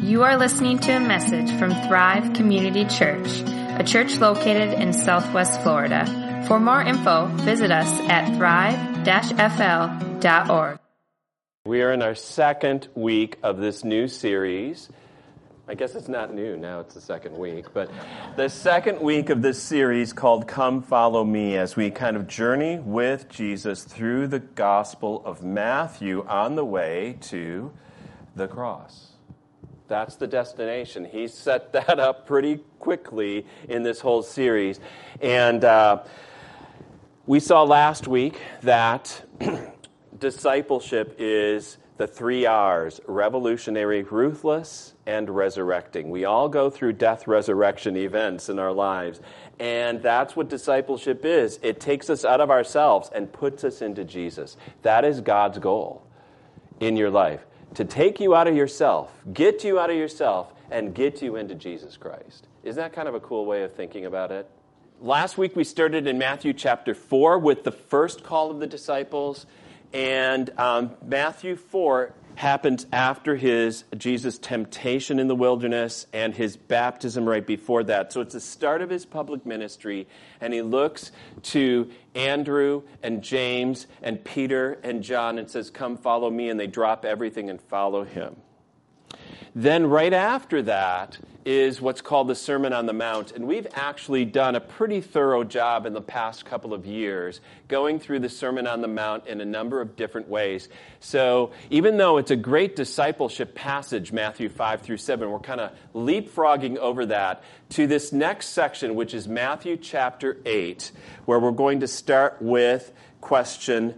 You are listening to a message from Thrive Community Church, a church located in Southwest Florida. For more info, visit us at thrive-fl.org. We are in our second week of this new series. I guess it's not new, now it's the second week, but the second week of this series called Come Follow Me, as we kind of journey with Jesus through the Gospel of Matthew on the way to the cross. That's the destination. He set that up pretty quickly in this whole series. And we saw last week that discipleship is the 3 R's: revolutionary, ruthless, and resurrecting. We all go through death, resurrection events in our lives. And that's what discipleship is. It takes us out of ourselves and puts us into Jesus. That is God's goal in your life. To take you out of yourself, get you out of yourself, and get you into Jesus Christ. Isn't that kind of a cool way of thinking about it? Last week we started in Matthew chapter 4 with the first call of the disciples. And Matthew 4 happens after Jesus' temptation in the wilderness and his baptism right before that. So it's the start of his public ministry, and he looks to Andrew and James and Peter and John and says, "Come follow me," and they drop everything and follow him. Then right after that is what's called the Sermon on the Mount. And we've actually done a pretty thorough job in the past couple of years going through the Sermon on the Mount in a number of different ways. So even though it's a great discipleship passage, Matthew 5 through 7, we're kind of leapfrogging over that to this next section, which is Matthew chapter 8, where we're going to start with question,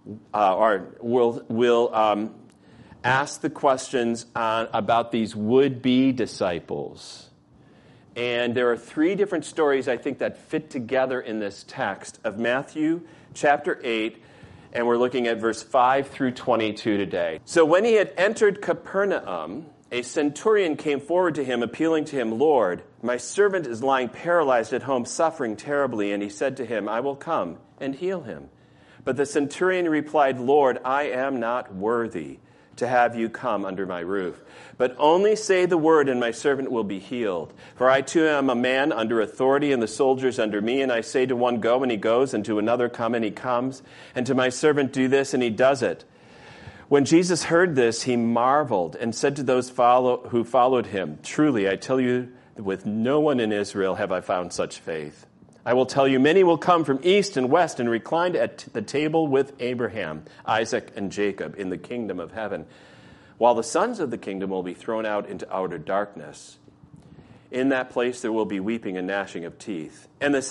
we'll ask the questions about these would-be disciples. And there are 3 different stories, I think, that fit together in this text of Matthew chapter 8, and we're looking at verse 5 through 22 today. So when he had entered Capernaum, a centurion came forward to him, appealing to him, "Lord, my servant is lying paralyzed at home, suffering terribly." And he said to him, "I will come and heal him." But the centurion replied, "Lord, I am not worthy to have you come under my roof. But only say the word, and my servant will be healed. For I too am a man under authority, and the soldiers under me. And I say to one, go, and he goes, and to another, come, and he comes. And to my servant, do this, and he does it." When Jesus heard this, he marveled and said to those who followed him, "Truly, I tell you, with no one in Israel have I found such faith. I will tell you, many will come from east and west and recline at the table with Abraham, Isaac, and Jacob in the kingdom of heaven, while the sons of the kingdom will be thrown out into outer darkness. In that place there will be weeping and gnashing of teeth." And to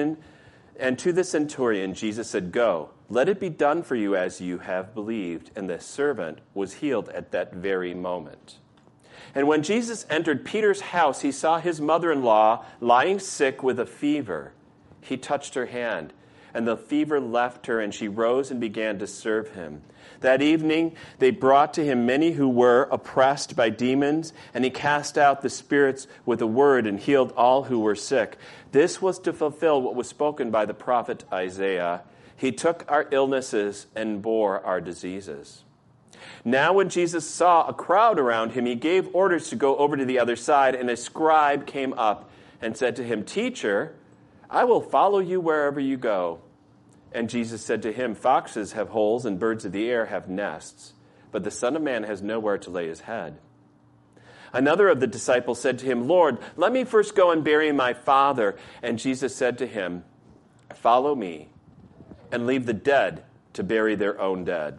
the centurion Jesus said, "Go, let it be done for you as you have believed." And the servant was healed at that very moment. And when Jesus entered Peter's house, he saw his mother-in-law lying sick with a fever. He touched her hand, and the fever left her, and she rose and began to serve him. That evening they brought to him many who were oppressed by demons, and he cast out the spirits with a word and healed all who were sick. This was to fulfill what was spoken by the prophet Isaiah. "He took our illnesses and bore our diseases." Now when Jesus saw a crowd around him, he gave orders to go over to the other side, and a scribe came up and said to him, "Teacher, I will follow you wherever you go." And Jesus said to him, "Foxes have holes and birds of the air have nests, but the Son of Man has nowhere to lay his head." Another of the disciples said to him, "Lord, let me first go and bury my father." And Jesus said to him, "Follow me, and leave the dead to bury their own dead."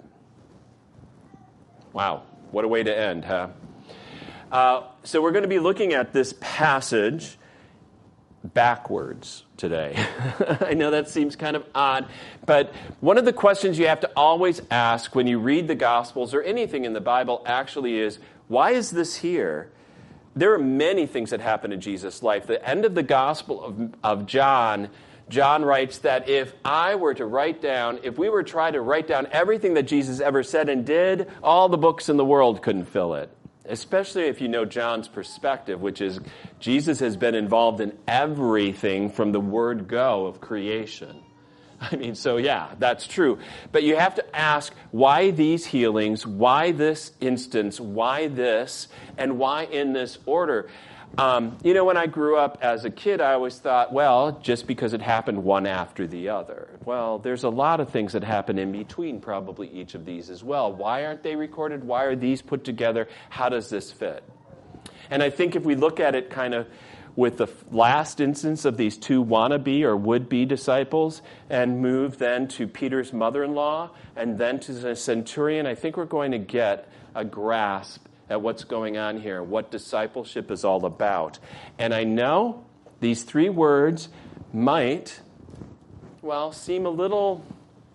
Wow, what a way to end, huh? So we're going to be looking at this passage backwards today. I know that seems kind of odd, but one of the questions you have to always ask when you read the Gospels or anything in the Bible actually is, why is this here? There are many things that happen in Jesus' life. The end of the Gospel of John writes that if we were to try to write down everything that Jesus ever said and did, all the books in the world couldn't fill it. Especially if you know John's perspective, which is Jesus has been involved in everything from the word go of creation. I mean, so yeah, that's true. But you have to ask, why these healings? Why this instance? Why this? And why in this order? When I grew up as a kid, I always thought, well, just because it happened one after the other. Well, there's a lot of things that happen in between probably each of these as well. Why aren't they recorded? Why are these put together? How does this fit? And I think if we look at it kind of with the last instance of these two wannabe or would-be disciples and move then to Peter's mother-in-law and then to the centurion, I think we're going to get a grasp at what's going on here, what discipleship is all about. And I know these three words might, seem a little,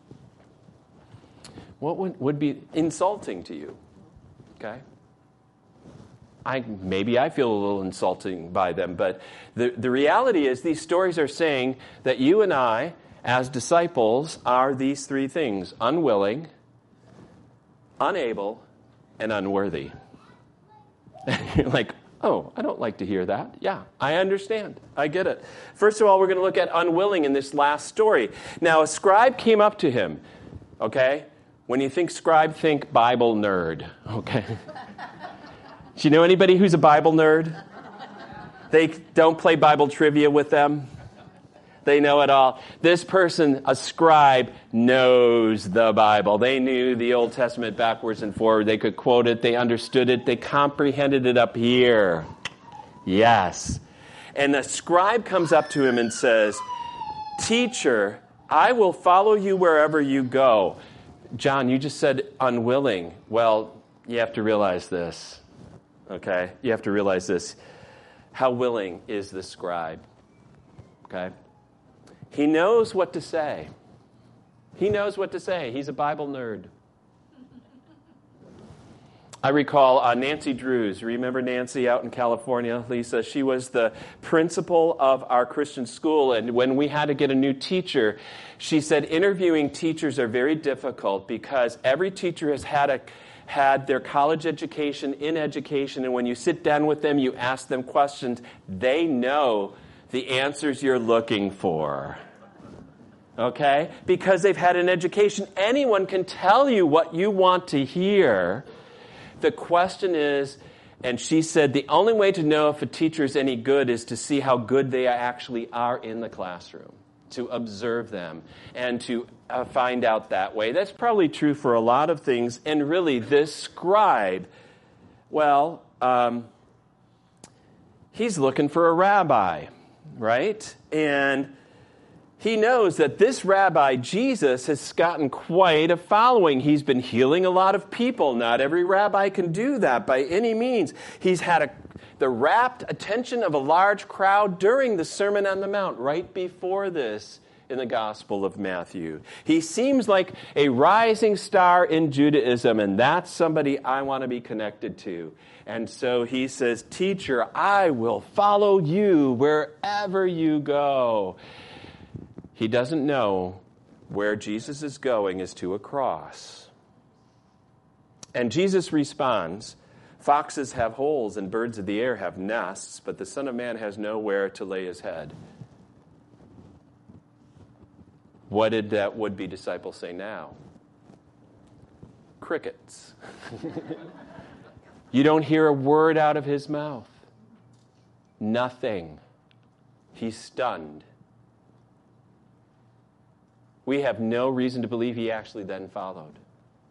what would be insulting to you, okay? Maybe I feel a little insulting by them, but the reality is these stories are saying that you and I, as disciples, are these three things: unwilling, unable, and unworthy. You're like, oh, I don't like to hear that. Yeah, I understand. I get it. First of all, we're going to look at unwilling in this last story. Now, a scribe came up to him, okay? When you think scribe, think Bible nerd, okay? Do you know anybody who's a Bible nerd? They don't play Bible trivia with them. They know it all. This person, a scribe, knows the Bible. They knew the Old Testament backwards and forward. They could quote it. They understood it. They comprehended it up here. Yes. And the scribe comes up to him and says, "Teacher, I will follow you wherever you go." John, you just said unwilling. Well, you have to realize this. Okay? You have to realize this. How willing is the scribe? Okay? He knows what to say. He knows what to say. He's a Bible nerd. I recall Nancy Drews. Remember Nancy out in California, Lisa? She was the principal of our Christian school, and when we had to get a new teacher, she said interviewing teachers are very difficult because every teacher has had their college education in education, and when you sit down with them, you ask them questions, they know the answers you're looking for. Okay? Because they've had an education. Anyone can tell you what you want to hear. The question is, and she said, the only way to know if a teacher is any good is to see how good they actually are in the classroom, to observe them, and to find out that way. That's probably true for a lot of things. And really, this scribe, he's looking for a rabbi, right? And he knows that this rabbi, Jesus, has gotten quite a following. He's been healing a lot of people. Not every rabbi can do that by any means. He's had the rapt attention of a large crowd during the Sermon on the Mount, right before this in the Gospel of Matthew. He seems like a rising star in Judaism, and that's somebody I want to be connected to. And so he says, "Teacher, I will follow you wherever you go." He doesn't know where Jesus is going is to a cross. And Jesus responds, "Foxes have holes and birds of the air have nests, but the Son of Man has nowhere to lay his head." What did that would-be disciple say now? Crickets. You don't hear a word out of his mouth. Nothing. He's stunned. We have no reason to believe he actually then followed.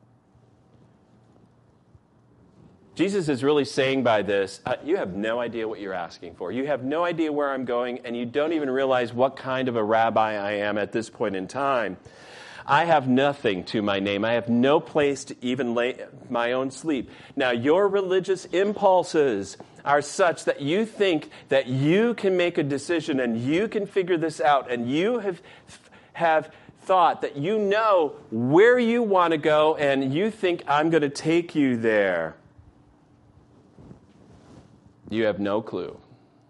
Jesus is really saying by this, you have no idea what you're asking for. You have no idea where I'm going, and you don't even realize what kind of a rabbi I am at this point in time. I have nothing to my name. I have no place to even lay my own sleep. Now, your religious impulses are such that you think that you can make a decision and you can figure this out, and you have thought that you know where you want to go, and you think I'm going to take you there. You have no clue.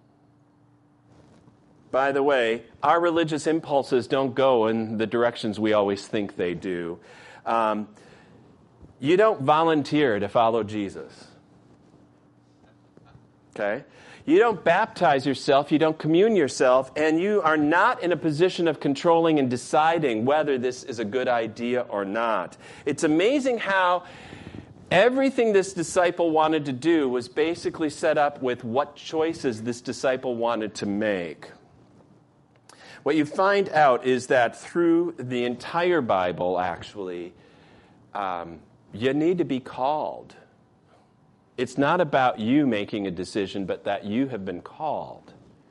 By the way, our religious impulses don't go in the directions we always think they do. You don't volunteer to follow Jesus. Okay? You don't baptize yourself, you don't commune yourself, and you are not in a position of controlling and deciding whether this is a good idea or not. It's amazing how everything this disciple wanted to do was basically set up with what choices this disciple wanted to make. What you find out is that through the entire Bible, actually, you need to be called. It's not about you making a decision, but that you have been called.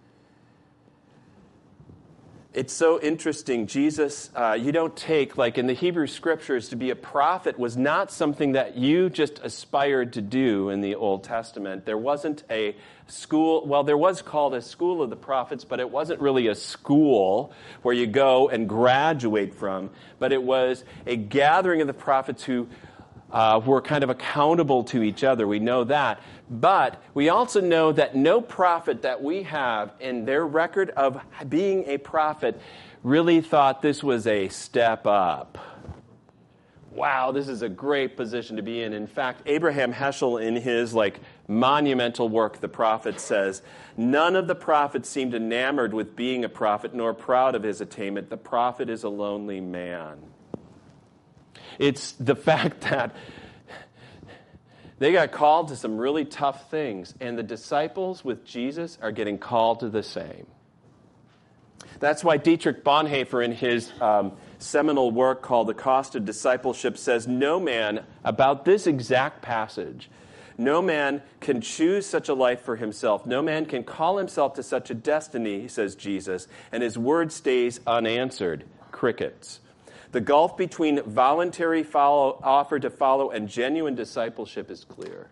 It's so interesting. Jesus, you don't take, like in the Hebrew Scriptures, to be a prophet was not something that you just aspired to do in the Old Testament. There wasn't a school, well, there was called a school of the prophets, but it wasn't really a school where you go and graduate from, but it was a gathering of the prophets who were kind of accountable to each other. We know that. But we also know that no prophet that we have in their record of being a prophet really thought this was a step up. Wow, this is a great position to be in. In fact, Abraham Heschel, in his monumental work, The Prophet, says, none of the prophets seemed enamored with being a prophet, nor proud of his attainment. The prophet is a lonely man. It's the fact that they got called to some really tough things, and the disciples with Jesus are getting called to the same. That's why Dietrich Bonhoeffer, in his seminal work called The Cost of Discipleship, says no man, about this exact passage, no man can choose such a life for himself. No man can call himself to such a destiny, says Jesus, and his word stays unanswered. Crickets. The gulf between voluntary offer to follow and genuine discipleship is clear.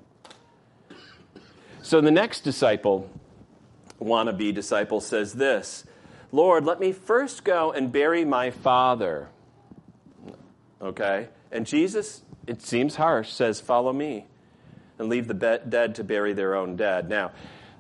So the next disciple, wannabe disciple, says this, Lord, let me first go and bury my father. Okay? And Jesus, it seems harsh, says, follow me and leave the dead to bury their own dead. Now,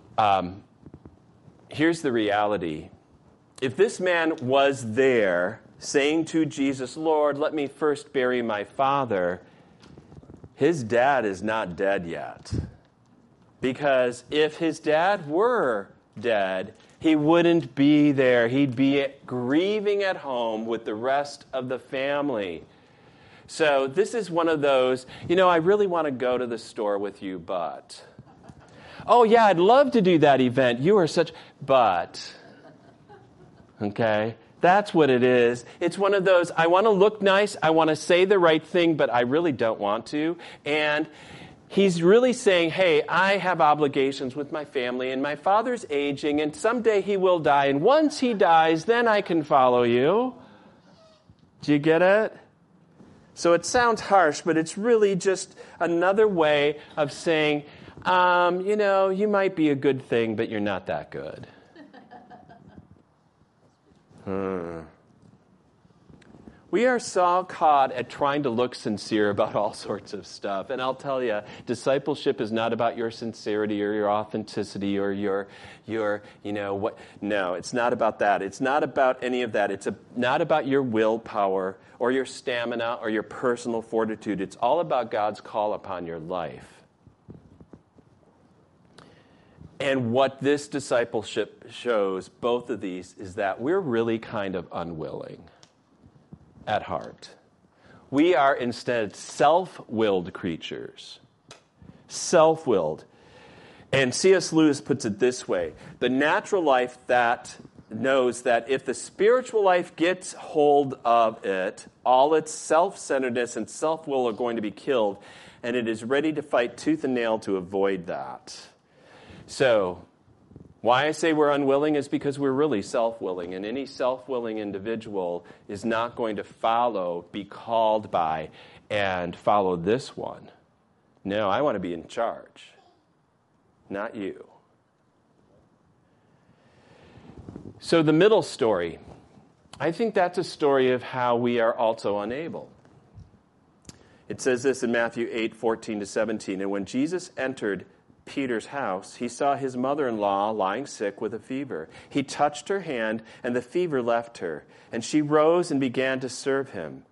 here's the reality. If this man was there saying to Jesus, Lord, let me first bury my father, his dad is not dead yet. Because if his dad were dead, he wouldn't be there. He'd be grieving at home with the rest of the family. So this is one of those, I really want to go to the store with you, but. Oh, yeah, I'd love to do that event. You are such, but. Okay? That's what it is. It's one of those, I want to look nice, I want to say the right thing, but I really don't want to. And he's really saying, hey, I have obligations with my family, and my father's aging, and someday he will die. And once he dies, then I can follow you. Do you get it? So it sounds harsh, but it's really just another way of saying, you might be a good thing, but you're not that good. We are so caught at trying to look sincere about all sorts of stuff. And I'll tell you, discipleship is not about your sincerity or your authenticity or your what. No, it's not about that. It's not about any of that. It's not about your willpower or your stamina or your personal fortitude. It's all about God's call upon your life. And what this discipleship shows, both of these, is that we're really kind of unwilling at heart. We are instead self-willed creatures. Self-willed. And C.S. Lewis puts it this way. The natural life that knows that if the spiritual life gets hold of it, all its self-centeredness and self-will are going to be killed, and it is ready to fight tooth and nail to avoid that. So, why I say we're unwilling is because we're really self-willing, and any self-willing individual is not going to be called by, and follow this one. No, I want to be in charge, not you. So the middle story, I think that's a story of how we are also unable. It says this in Matthew 8:14-17, and when Jesus entered Peter's house, he saw his mother-in-law lying sick with a fever. He touched her hand, and the fever left her, and she rose and began to serve him.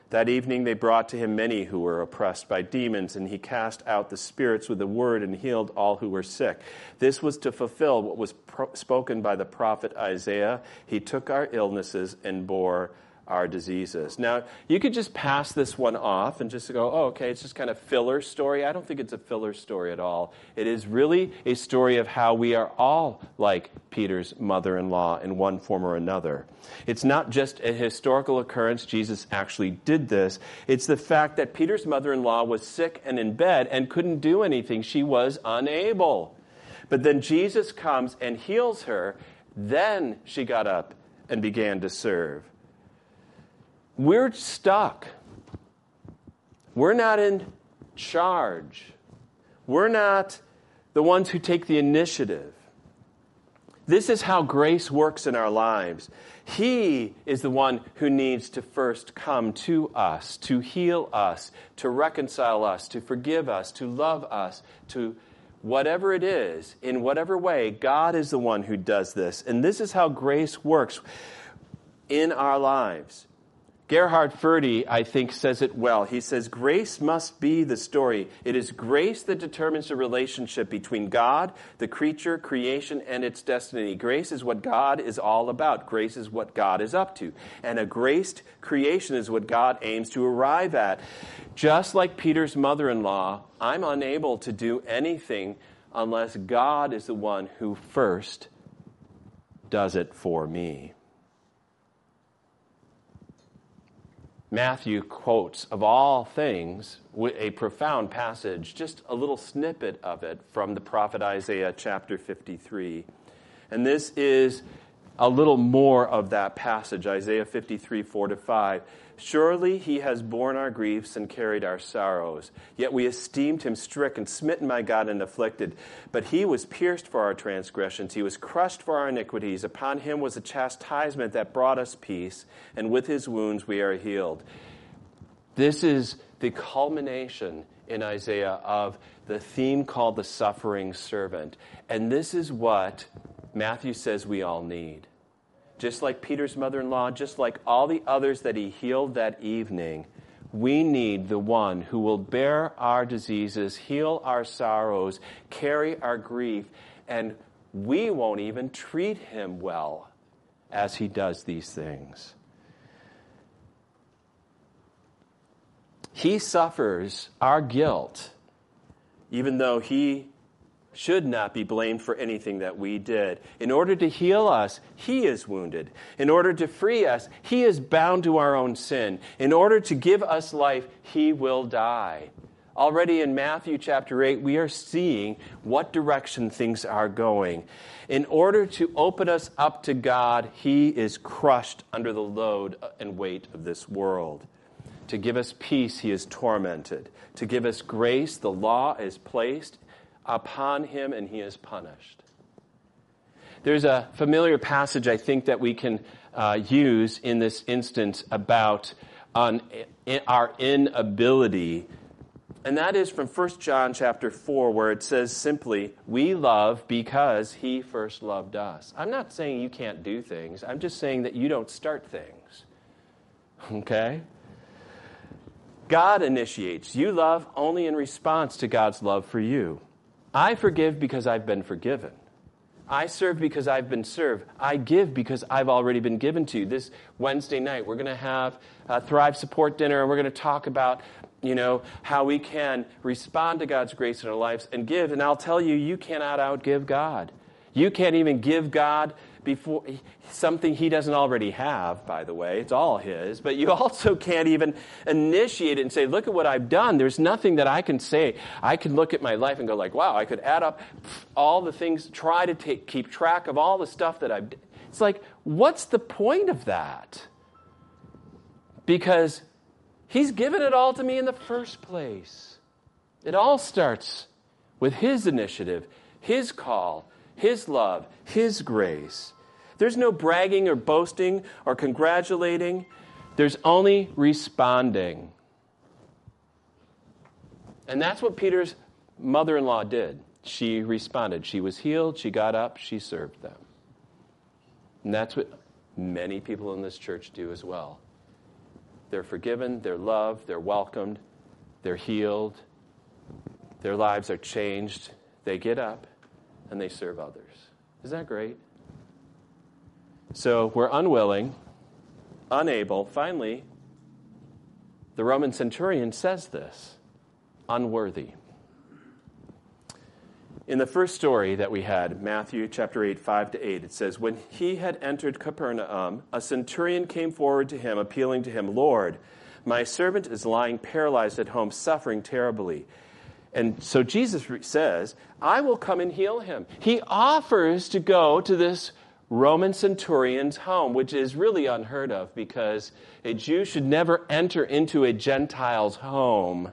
That evening they brought to him many who were oppressed by demons, and he cast out the spirits with a word and healed all who were sick. This was to fulfill what was spoken by the prophet Isaiah. He took our illnesses and bore our diseases. Now, you could just pass this one off and just go, oh, okay, it's just kind of filler story. I don't think it's a filler story at all. It is really a story of how we are all like Peter's mother-in-law in one form or another. It's not just a historical occurrence. Jesus actually did this. It's the fact that Peter's mother-in-law was sick and in bed and couldn't do anything. She was unable. But then Jesus comes and heals her. Then she got up and began to serve. We're stuck. We're not in charge. We're not the ones who take the initiative. This is how grace works in our lives. He is the one who needs to first come to us, to heal us, to reconcile us, to forgive us, to love us, to whatever it is, in whatever way, God is the one who does this. And this is how grace works in our lives. Gerhard Forde, I think, says it well. He says, grace must be the story. It is grace that determines the relationship between God, the creature, creation, and its destiny. Grace is what God is all about. Grace is what God is up to. And a graced creation is what God aims to arrive at. Just like Peter's mother-in-law, I'm unable to do anything unless God is the one who first does it for me. Matthew quotes, of all things, a profound passage, just a little snippet of it from the prophet Isaiah chapter 53. And this is a little more of that passage, Isaiah 53, 4-5. Surely he has borne our griefs and carried our sorrows. Yet we esteemed him stricken, smitten by God, and afflicted. But he was pierced for our transgressions. He was crushed for our iniquities. Upon him was a chastisement that brought us peace, and with his wounds we are healed. This is the culmination in Isaiah of the theme called the suffering servant. And this is what Matthew says we all need. Just like Peter's mother-in-law, just like all the others that he healed that evening, we need the one who will bear our diseases, heal our sorrows, carry our grief, and we won't even treat him well as he does these things. He suffers our guilt, even though he should not be blamed for anything that we did. In order to heal us, he is wounded. In order to free us, he is bound to our own sin. In order to give us life, he will die. Already in Matthew chapter 8, we are seeing what direction things are going. In order to open us up to God, he is crushed under the load and weight of this world. To give us peace, he is tormented. To give us grace, the law is placed upon him and he is punished. There's a familiar passage I think that we can use in this instance about our inability, and that is from 1 John chapter 4, where it says simply, we love because he first loved us. I'm not saying you can't do things. I'm just saying that you don't start things. Okay? God initiates. You love only in response to God's love for you. I forgive because I've been forgiven. I serve because I've been served. I give because I've already been given to you. This Wednesday night, we're going to have a Thrive Support Dinner, and we're going to talk about, how we can respond to God's grace in our lives and give. And I'll tell you, you cannot outgive God. You can't even give God before something he doesn't already have, by the way. It's all his. But you also can't even initiate it and say, look at what I've done. There's nothing that I can say. I can look at my life and go like, wow, I could add up all the things, try to keep track of all the stuff that I've done. It's like, what's the point of that? Because he's given it all to me in the first place. It all starts with his initiative, his call, his love, his grace. There's no bragging or boasting or congratulating. There's only responding. And that's what Peter's mother-in-law did. She responded. She was healed. She got up. She served them. And that's what many people in this church do as well. they're forgiven, they're loved, they're welcomed, they're healed, their lives are changed. They get up and they serve others. Isn't that great? So we're unwilling, unable. Finally, the Roman centurion says this, unworthy. In the first story that we had, Matthew chapter 8, 5-8, it says, when he had entered Capernaum, a centurion came forward to him, appealing to him, Lord, my servant is lying paralyzed at home, suffering terribly. And so Jesus says, I will come and heal him. He offers to go to this Roman centurion's home, which is really unheard of because a Jew should never enter into a Gentile's home.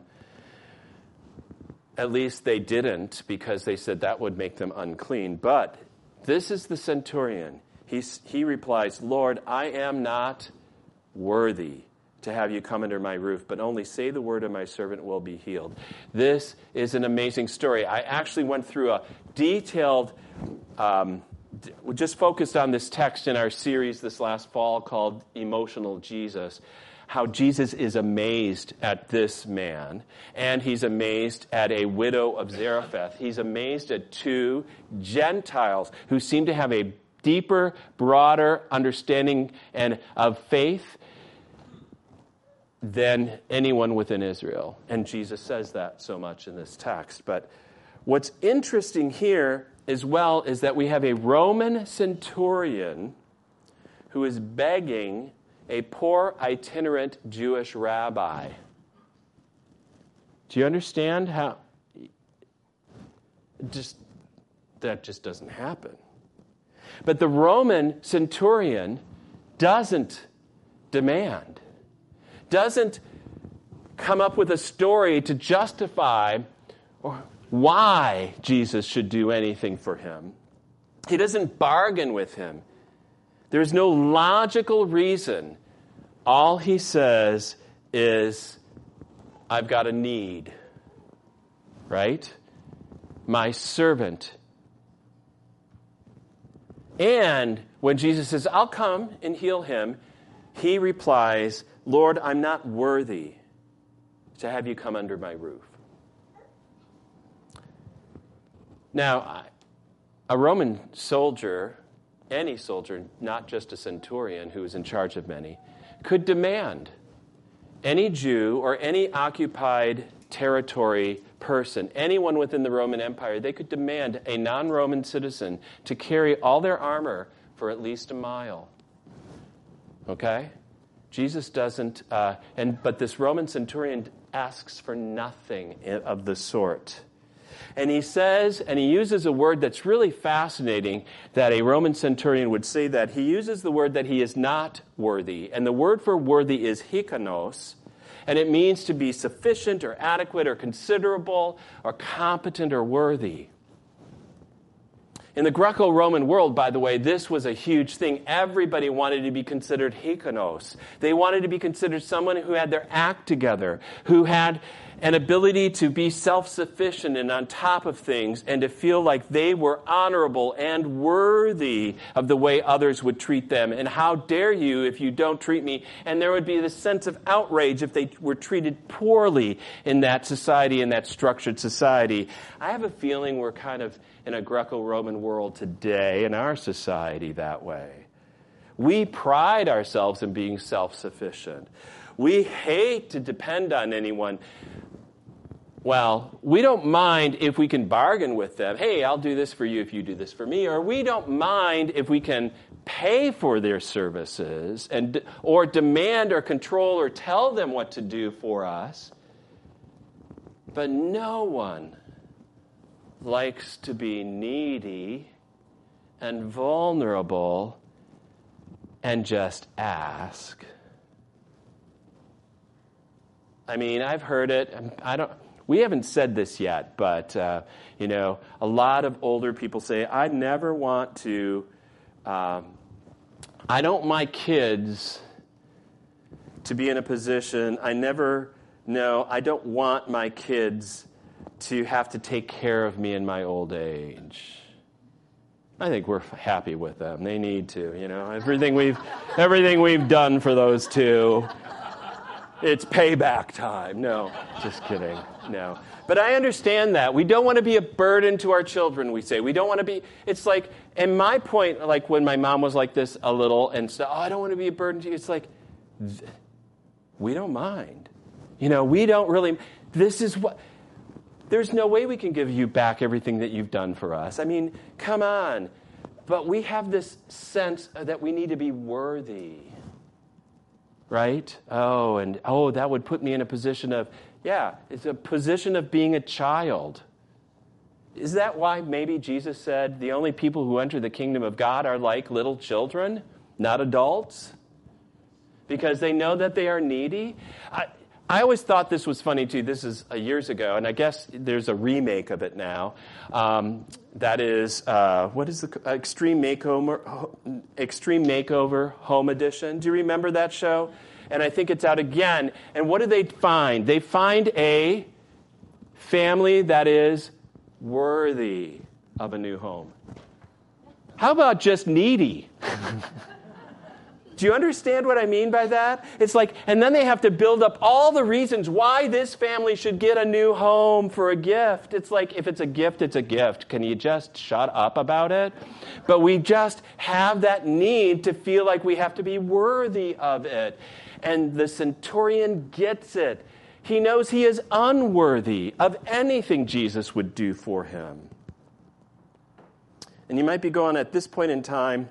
At least they didn't, because they said that would make them unclean. But this is the centurion. He replies, Lord, I am not worthy to have you come under my roof, but only say the word and my servant will be healed. This is an amazing story. I actually went through a detailed, we just focused on this text in our series this last fall called Emotional Jesus. How Jesus is amazed at this man, and he's amazed at a widow of Zarephath. He's amazed at two Gentiles who seem to have a deeper, broader understanding of faith than anyone within Israel. And Jesus says that so much in this text. But what's interesting here as well is that we have a Roman centurion who is begging a poor itinerant Jewish rabbi. Do you understand how that just doesn't happen? But the Roman centurion doesn't demand, doesn't come up with a story to justify why Jesus should do anything for him. He doesn't bargain with him. There's no logical reason. All he says is, I've got a need, right? My servant. And when Jesus says, I'll come and heal him, he replies, Lord, I'm not worthy to have you come under my roof. Now, a Roman soldier, any soldier, not just a centurion who is in charge of many, could demand any Jew or any occupied territory person, anyone within the Roman Empire, they could demand a non-Roman citizen to carry all their armor for at least a mile. Okay? Jesus doesn't, but this Roman centurion asks for nothing of the sort. And he says, and he uses a word that's really fascinating that a Roman centurion would say that. He uses the word that he is not worthy. And the word for worthy is hikanos. And it means to be sufficient or adequate or considerable or competent or worthy. In the Greco-Roman world, by the way, this was a huge thing. Everybody wanted to be considered hikanos. They wanted to be considered someone who had their act together, who had an ability to be self-sufficient and on top of things and to feel like they were honorable and worthy of the way others would treat them. And how dare you if you don't treat me? And there would be this sense of outrage if they were treated poorly in that society, in that structured society. I have a feeling we're kind of in a Greco-Roman world today, in our society, that way. We pride ourselves in being self-sufficient. We hate to depend on anyone. Well, we don't mind if we can bargain with them. Hey, I'll do this for you if you do this for me. Or we don't mind if we can pay for their services or demand or control or tell them what to do for us. But no one likes to be needy and vulnerable and just ask. I mean, I've heard it. We haven't said this yet, but, a lot of older people say, I never want to, I don't want my kids to be in a position, I don't want my kids to have to take care of me in my old age. I think we're happy with them. They need to, everything we've done for those two. It's payback time. No, just kidding. No. But I understand that. We don't want to be a burden to our children, we say. We don't want to be, it's like, and my point, like when my mom was like this a little and said, I don't want to be a burden to you. It's like, we don't mind. We don't really, this is what, there's no way we can give you back everything that you've done for us. I mean, come on. But we have this sense that we need to be worthy. Right? That would put me in a position of, it's a position of being a child. Is that why maybe Jesus said the only people who enter the kingdom of God are like little children, not adults? Because they know that they are needy? I always thought this was funny, too. This is years ago, and I guess there's a remake of it now. That is, what is the Extreme Makeover Home Edition? Do you remember that show? And I think it's out again. And what do they find? They find a family that is worthy of a new home. How about just needy? Do you understand what I mean by that? It's like, and then they have to build up all the reasons why this family should get a new home for a gift. It's like, if it's a gift, it's a gift. Can you just shut up about it? But we just have that need to feel like we have to be worthy of it. And the centurion gets it. He knows he is unworthy of anything Jesus would do for him. And you might be going, at this point in time,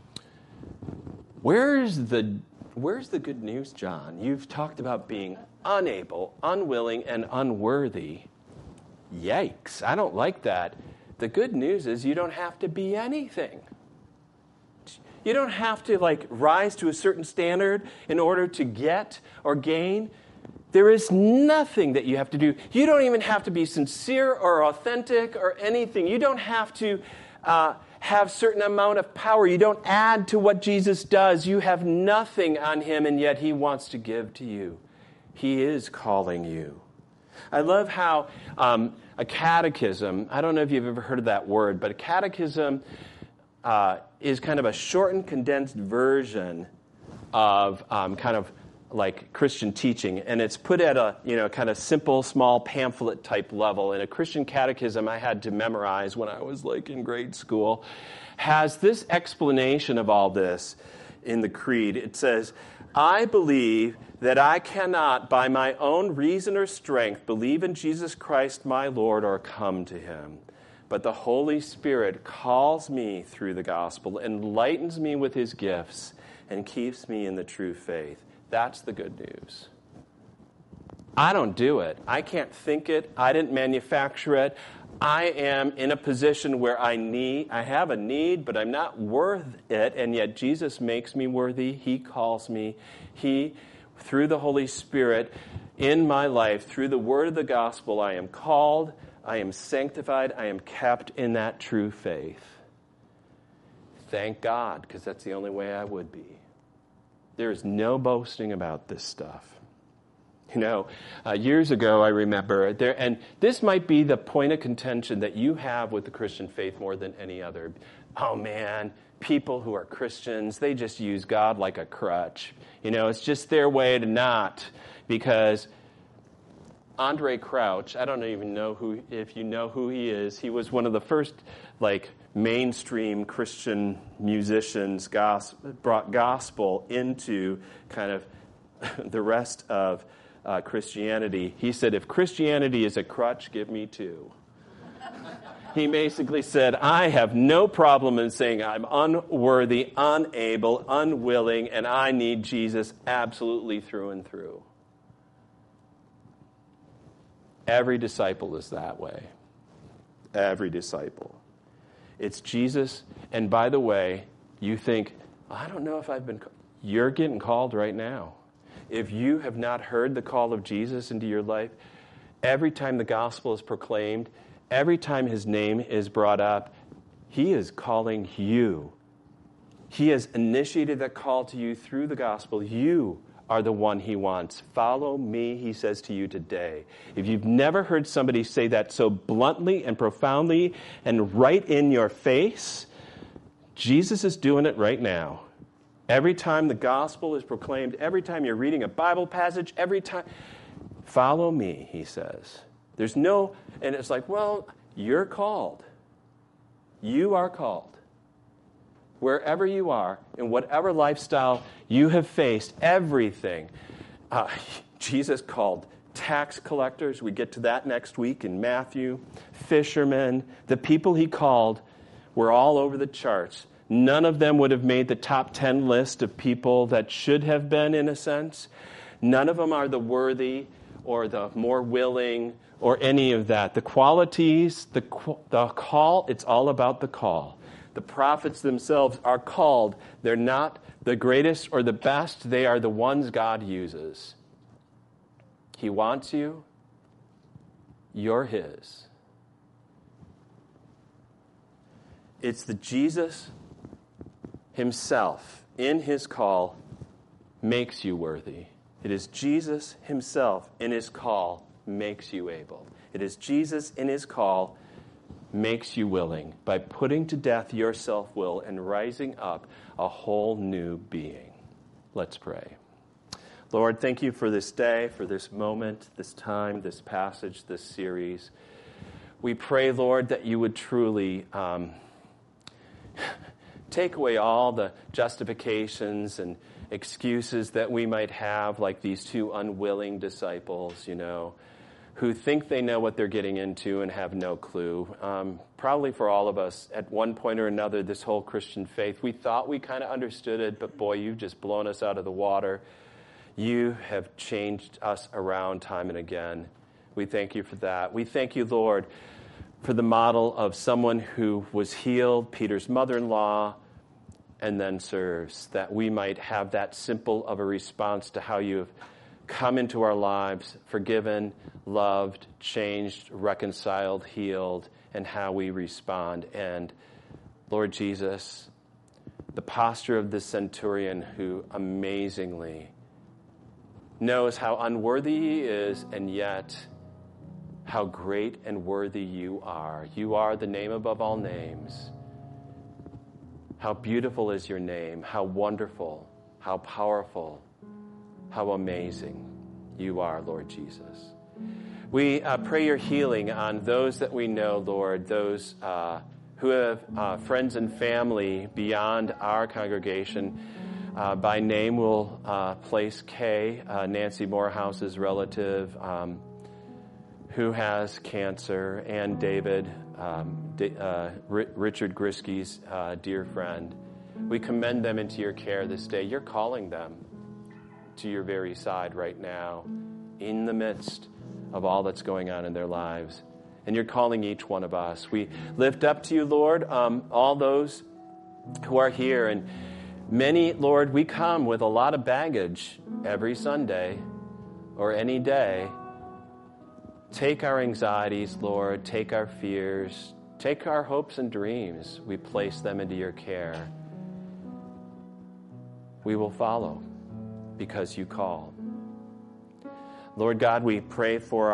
Where's the good news, John? You've talked about being unable, unwilling, and unworthy. Yikes, I don't like that. The good news is you don't have to be anything. You don't have to rise to a certain standard in order to get or gain. There is nothing that you have to do. You don't even have to be sincere or authentic or anything. You don't have to have certain amount of power. You don't add to what Jesus does. You have nothing on him, and yet he wants to give to you. He is calling you. I love how a catechism, I don't know if you've ever heard of that word, but a catechism is kind of a shortened, condensed version of kind of like Christian teaching, and it's put at a kind of simple, small pamphlet type level. And a Christian catechism I had to memorize when I was in grade school has this explanation of all this in the creed. It says, I believe that I cannot by my own reason or strength believe in Jesus Christ my Lord or come to him. But the Holy Spirit calls me through the gospel, enlightens me with his gifts, and keeps me in the true faith. That's the good news. I don't do it. I can't think it. I didn't manufacture it. I am in a position where I have a need, but I'm not worth it, and yet Jesus makes me worthy. He calls me. He, through the Holy Spirit, in my life, through the word of the gospel, I am called, I am sanctified, I am kept in that true faith. Thank God, because that's the only way I would be. There is no boasting about this stuff. Years ago, I remember, and this might be the point of contention that you have with the Christian faith more than any other. Oh, man, people who are Christians, they just use God like a crutch. It's just their way to not. Because Andre Crouch, I don't even know if you know who he is. He was one of the first, mainstream Christian musicians brought gospel into kind of the rest of Christianity. He said, if Christianity is a crutch, give me two. He basically said, I have no problem in saying I'm unworthy, unable, unwilling, and I need Jesus absolutely through and through. Every disciple is that way. Every disciple. It's Jesus. And by the way, you think, I don't know if I've been called. You're getting called right now. If you have not heard the call of Jesus into your life, every time the gospel is proclaimed, every time his name is brought up, he is calling you. He has initiated that call to you through the gospel. You are the one he wants. Follow me, he says to you today. If you've never heard somebody say that so bluntly and profoundly and right in your face, Jesus is doing it right now. Every time the gospel is proclaimed, every time you're reading a Bible passage, every time, follow me, he says. There's no, and it's like, well, you're called. You are called. Wherever you are, in whatever lifestyle you have faced, everything. Jesus called tax collectors. We get to that next week in Matthew. Fishermen. The people he called were all over the charts. None of them would have made the top 10 list of people that should have been, in a sense. None of them are the worthy or the more willing or any of that. The qualities, the call, it's all about the call. The prophets themselves are called. They're not the greatest or the best. They are the ones God uses. He wants you. You're his. It's the Jesus himself in his call makes you worthy. It is Jesus himself in his call makes you able. It is Jesus in his call makes you willing by putting to death your self-will and rising up a whole new being. Let's pray. Lord, thank you for this day, for this moment, this time, this passage, this series. We pray, Lord, that you would truly take away all the justifications and excuses that we might have, like these two unwilling disciples, who think they know what they're getting into and have no clue. Probably for all of us, at one point or another, this whole Christian faith, we thought we kind of understood it, but boy, you've just blown us out of the water. You have changed us around time and again. We thank you for that. We thank you, Lord, for the model of someone who was healed, Peter's mother-in-law, and then serves, that we might have that simple of a response to how you have come into our lives, forgiven, loved, changed, reconciled, healed, and how we respond. And Lord Jesus, the posture of this centurion who amazingly knows how unworthy he is, and yet how great and worthy you are. You are the name above all names. How beautiful is your name, how wonderful, how powerful, how amazing you are, Lord Jesus. We pray your healing on those that we know, Lord, those who have friends and family beyond our congregation. By name, we'll place Kay, Nancy Morehouse's relative, who has cancer, and David, Richard Grisky's dear friend. We commend them into your care this day. You're calling them to your very side right now in the midst of all that's going on in their lives. And you're calling each one of us. We lift up to you, Lord, all those who are here. And many, Lord, we come with a lot of baggage every Sunday or any day. Take our anxieties, Lord. Take our fears. Take our hopes and dreams. We place them into your care. We will follow because you call. Lord God, we pray for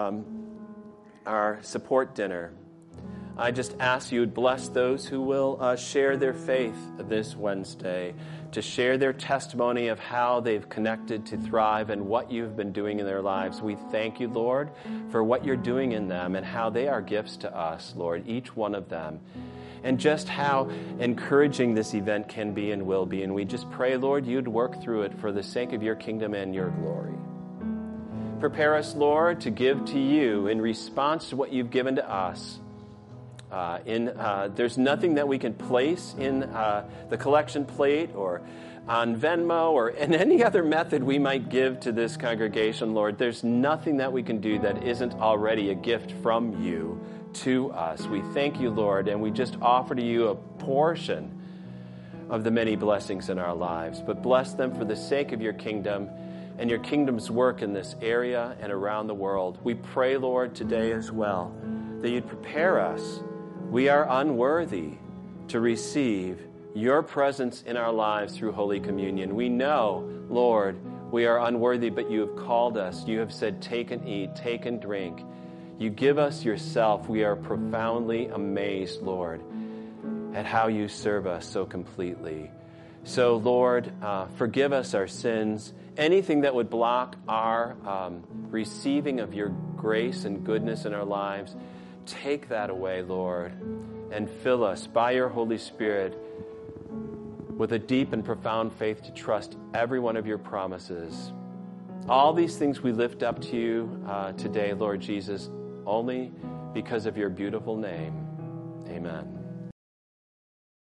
our support dinner. I just ask you to bless those who will share their faith this Wednesday, to share their testimony of how they've connected to Thrive and what you've been doing in their lives. We thank you, Lord, for what you're doing in them and how they are gifts to us, Lord, each one of them, and just how encouraging this event can be and will be. And we just pray, Lord, you'd work through it for the sake of your kingdom and your glory. Prepare us, Lord, to give to you in response to what you've given to us. There's nothing that we can place in the collection plate or on Venmo or in any other method we might give to this congregation, Lord. There's nothing that we can do that isn't already a gift from you to us. We thank you, Lord, and we just offer to you a portion of the many blessings in our lives. But bless them for the sake of your kingdom and your kingdom's work in this area and around the world. We pray, Lord, today as well, that you'd prepare us. We are unworthy to receive your presence in our lives through Holy Communion. We know, Lord, we are unworthy, but you have called us. You have said, take and eat, take and drink. You give us yourself. We are profoundly amazed, Lord, at how you serve us so completely. So, Lord, forgive us our sins. Anything that would block our receiving of your grace and goodness in our lives, take that away, Lord, and fill us by your Holy Spirit with a deep and profound faith to trust every one of your promises. All these things we lift up to you today, Lord Jesus, only because of your beautiful name. Amen.